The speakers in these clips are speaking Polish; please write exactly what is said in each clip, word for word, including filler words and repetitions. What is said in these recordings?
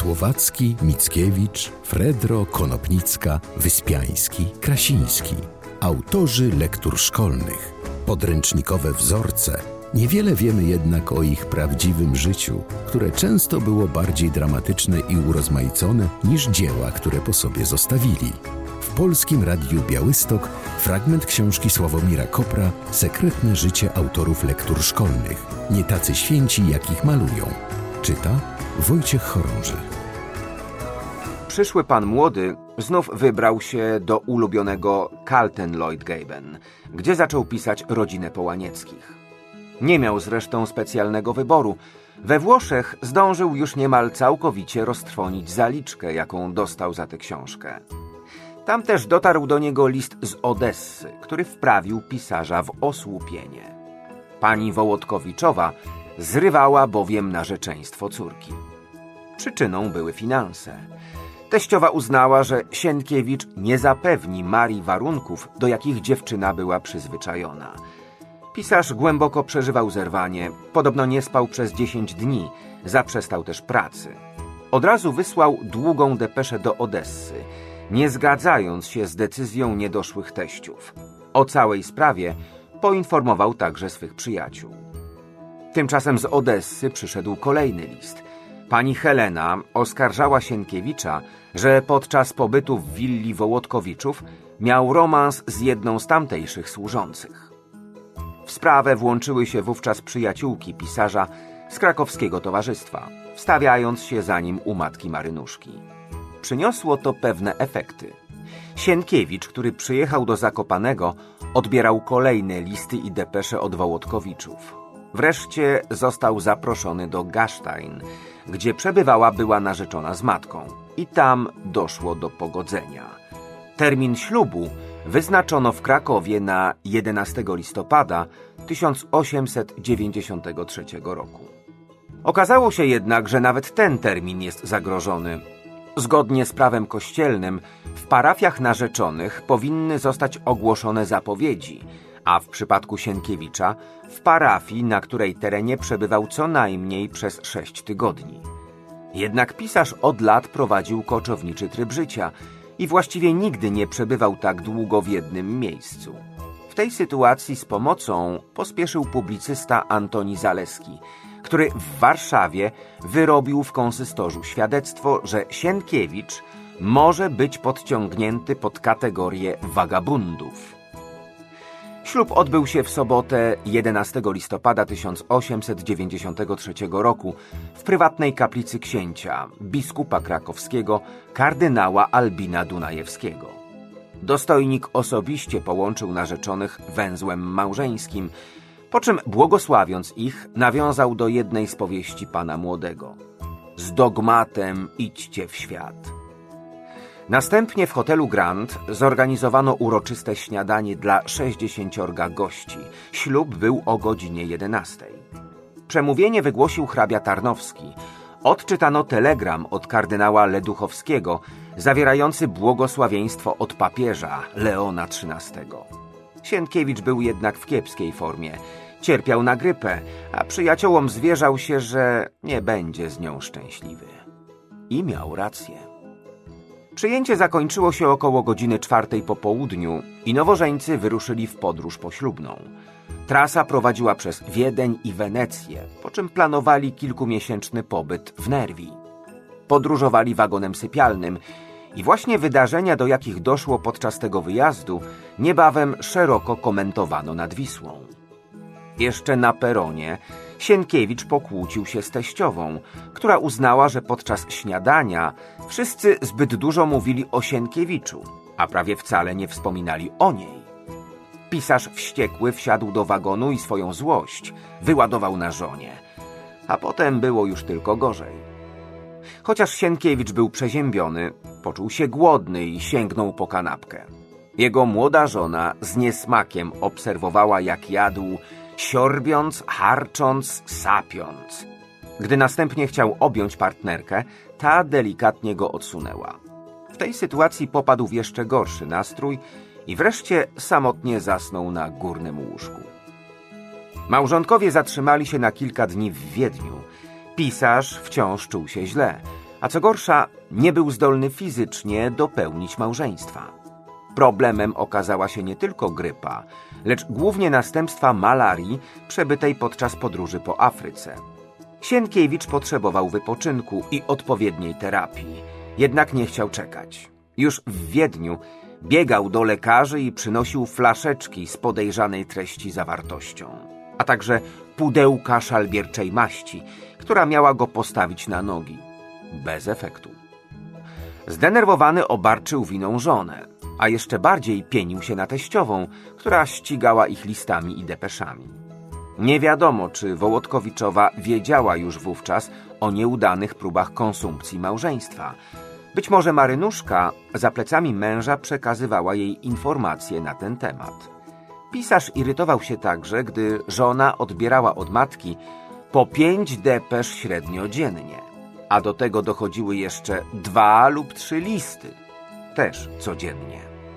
Słowacki, Mickiewicz, Fredro, Konopnicka, Wyspiański, Krasiński. Autorzy lektur szkolnych. Podręcznikowe wzorce. Niewiele wiemy jednak o ich prawdziwym życiu, które często było bardziej dramatyczne i urozmaicone niż dzieła, które po sobie zostawili. W Polskim Radiu Białystok fragment książki Sławomira Kopra Sekretne życie autorów lektur szkolnych. Nie tacy święci, jak ich malują. Czyta Wojciech Chorąży. Przyszły pan młody znów wybrał się do ulubionego Kaltenleutgeben, gdzie zaczął pisać Rodzinę Połanieckich. Nie miał zresztą specjalnego wyboru. We Włoszech zdążył już niemal całkowicie roztrwonić zaliczkę, jaką dostał za tę książkę. Tam też dotarł do niego list z Odessy, który wprawił pisarza w osłupienie. Pani Wołodkowiczowa zrywała bowiem narzeczeństwo córki. Przyczyną były finanse. Teściowa uznała, że Sienkiewicz nie zapewni Marii warunków, do jakich dziewczyna była przyzwyczajona. Pisarz głęboko przeżywał zerwanie, podobno nie spał przez dziesięć dni, zaprzestał też pracy. Od razu wysłał długą depeszę do Odessy, nie zgadzając się z decyzją niedoszłych teściów. O całej sprawie poinformował także swych przyjaciół. Tymczasem z Odessy przyszedł kolejny list. Pani Helena oskarżała Sienkiewicza, że podczas pobytu w willi Wołodkowiczów miał romans z jedną z tamtejszych służących. W sprawę włączyły się wówczas przyjaciółki pisarza z krakowskiego towarzystwa, wstawiając się za nim u matki Marynuszki. Przyniosło to pewne efekty. Sienkiewicz, który przyjechał do Zakopanego, odbierał kolejne listy i depesze od Wołodkowiczów. Wreszcie został zaproszony do Gastein, gdzie przebywała była narzeczona z matką. I tam doszło do pogodzenia. Termin ślubu wyznaczono w Krakowie na jedenastego listopada tysiąc osiemset dziewięćdziesiątego trzeciego roku. Okazało się jednak, że nawet ten termin jest zagrożony. Zgodnie z prawem kościelnym w parafiach narzeczonych powinny zostać ogłoszone zapowiedzi, a w przypadku Sienkiewicza w parafii, na której terenie przebywał co najmniej przez sześć tygodni. Jednak pisarz od lat prowadził koczowniczy tryb życia i właściwie nigdy nie przebywał tak długo w jednym miejscu. W tej sytuacji z pomocą pospieszył publicysta Antoni Zaleski, który w Warszawie wyrobił w konsystorzu świadectwo, że Sienkiewicz może być podciągnięty pod kategorię wagabundów. Ślub odbył się w sobotę jedenastego listopada tysiąc osiemset dziewięćdziesiątego trzeciego roku w prywatnej kaplicy księcia, biskupa krakowskiego, kardynała Albina Dunajewskiego. Dostojnik osobiście połączył narzeczonych węzłem małżeńskim, po czym błogosławiąc ich nawiązał do jednej z powieści pana młodego. Z dogmatem idźcie w świat. Następnie w hotelu Grand zorganizowano uroczyste śniadanie dla sześćdziesięciorga gości. Ślub był o godzinie jedenastej. Przemówienie wygłosił hrabia Tarnowski. Odczytano telegram od kardynała Leduchowskiego, zawierający błogosławieństwo od papieża Leona trzynastego. Sienkiewicz był jednak w kiepskiej formie. Cierpiał na grypę, a przyjaciołom zwierzał się, że nie będzie z nią szczęśliwy. I miał rację. Przyjęcie zakończyło się około godziny czwartej po południu i nowożeńcy wyruszyli w podróż poślubną. Trasa prowadziła przez Wiedeń i Wenecję, po czym planowali kilkumiesięczny pobyt w Nerwi. Podróżowali wagonem sypialnym i właśnie wydarzenia, do jakich doszło podczas tego wyjazdu, niebawem szeroko komentowano nad Wisłą. Jeszcze na peronie Sienkiewicz pokłócił się z teściową, która uznała, że podczas śniadania wszyscy zbyt dużo mówili o Sienkiewiczu, a prawie wcale nie wspominali o niej. Pisarz wściekły wsiadł do wagonu i swoją złość wyładował na żonie, a potem było już tylko gorzej. Chociaż Sienkiewicz był przeziębiony, poczuł się głodny i sięgnął po kanapkę. Jego młoda żona z niesmakiem obserwowała, jak jadł, siorbiąc, harcząc, sapiąc. Gdy następnie chciał objąć partnerkę, ta delikatnie go odsunęła. W tej sytuacji popadł w jeszcze gorszy nastrój i wreszcie samotnie zasnął na górnym łóżku. Małżonkowie zatrzymali się na kilka dni w Wiedniu. Pisarz wciąż czuł się źle, a co gorsza, nie był zdolny fizycznie dopełnić małżeństwa. Problemem okazała się nie tylko grypa, lecz głównie następstwa malarii przebytej podczas podróży po Afryce. Sienkiewicz potrzebował wypoczynku i odpowiedniej terapii, jednak nie chciał czekać. Już w Wiedniu biegał do lekarzy i przynosił flaszeczki z podejrzanej treści zawartością, a także pudełka szalbierczej maści, która miała go postawić na nogi. Bez efektu. Zdenerwowany obarczył winą żonę, a jeszcze bardziej pienił się na teściową, która ścigała ich listami i depeszami. Nie wiadomo, czy Wołodkowiczowa wiedziała już wówczas o nieudanych próbach konsumpcji małżeństwa. Być może Marynuszka za plecami męża przekazywała jej informacje na ten temat. Pisarz irytował się także, gdy żona odbierała od matki po pięć depesz średnio dziennie, a do tego dochodziły jeszcze dwa lub trzy listy, też codziennie.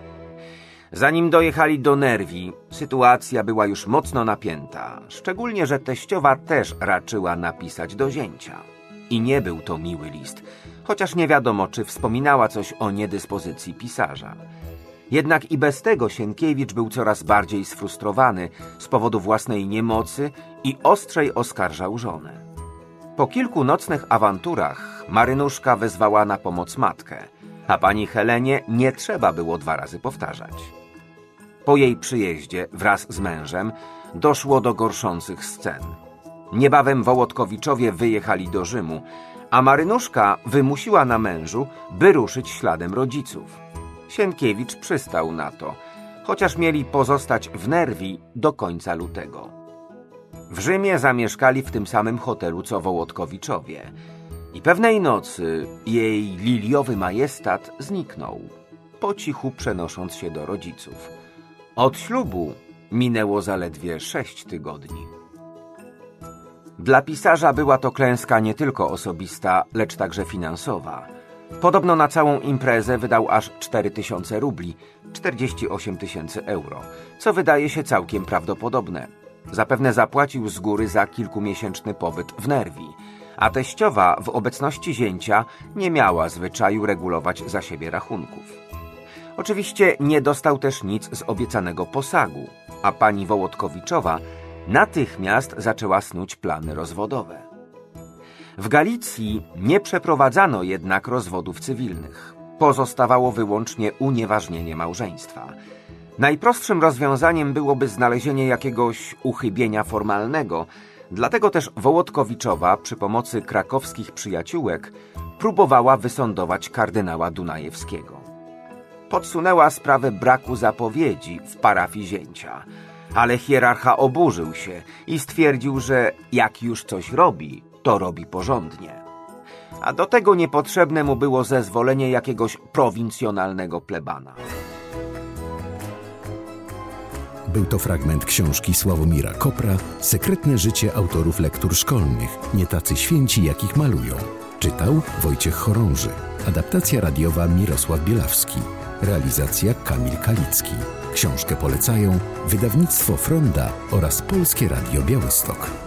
Zanim dojechali do Nerwi, sytuacja była już mocno napięta, szczególnie że teściowa też raczyła napisać do zięcia. I nie był to miły list, chociaż nie wiadomo, czy wspominała coś o niedyspozycji pisarza. Jednak i bez tego Sienkiewicz był coraz bardziej sfrustrowany z powodu własnej niemocy i ostrzej oskarżał żonę. Po kilku nocnych awanturach Marynuszka wezwała na pomoc matkę, a pani Helenie nie trzeba było dwa razy powtarzać. Po jej przyjeździe wraz z mężem doszło do gorszących scen. Niebawem Wołodkowiczowie wyjechali do Rzymu, a Marynuszka wymusiła na mężu, by ruszyć śladem rodziców. Sienkiewicz przystał na to, chociaż mieli pozostać w Nerwi do końca lutego. W Rzymie zamieszkali w tym samym hotelu co Wołodkowiczowie i pewnej nocy jej liliowy majestat zniknął, po cichu przenosząc się do rodziców. Od ślubu minęło zaledwie sześć tygodni. Dla pisarza była to klęska nie tylko osobista, lecz także finansowa. Podobno na całą imprezę wydał aż cztery tysiące rubli, czterdzieści osiem tysięcy euro, co wydaje się całkiem prawdopodobne. Zapewne zapłacił z góry za kilkumiesięczny pobyt w Nerwi, a teściowa w obecności zięcia nie miała zwyczaju regulować za siebie rachunków. Oczywiście nie dostał też nic z obiecanego posagu, a pani Wołodkowiczowa natychmiast zaczęła snuć plany rozwodowe. W Galicji nie przeprowadzano jednak rozwodów cywilnych. Pozostawało wyłącznie unieważnienie małżeństwa. Najprostszym rozwiązaniem byłoby znalezienie jakiegoś uchybienia formalnego, dlatego też Wołodkowiczowa przy pomocy krakowskich przyjaciółek próbowała wysądować kardynała Dunajewskiego. Podsunęła sprawę braku zapowiedzi w parafii zięcia, ale hierarcha oburzył się i stwierdził, że jak już coś robi, to robi porządnie. A do tego niepotrzebne mu było zezwolenie jakiegoś prowincjonalnego plebana. Był to fragment książki Sławomira Kopra „Sekretne życie autorów lektur szkolnych, nie tacy święci, jakich malują”. Czytał Wojciech Chorąży. Adaptacja radiowa Mirosław Bielawski. Realizacja Kamil Kalicki. Książkę polecają wydawnictwo Fronda oraz Polskie Radio Białystok.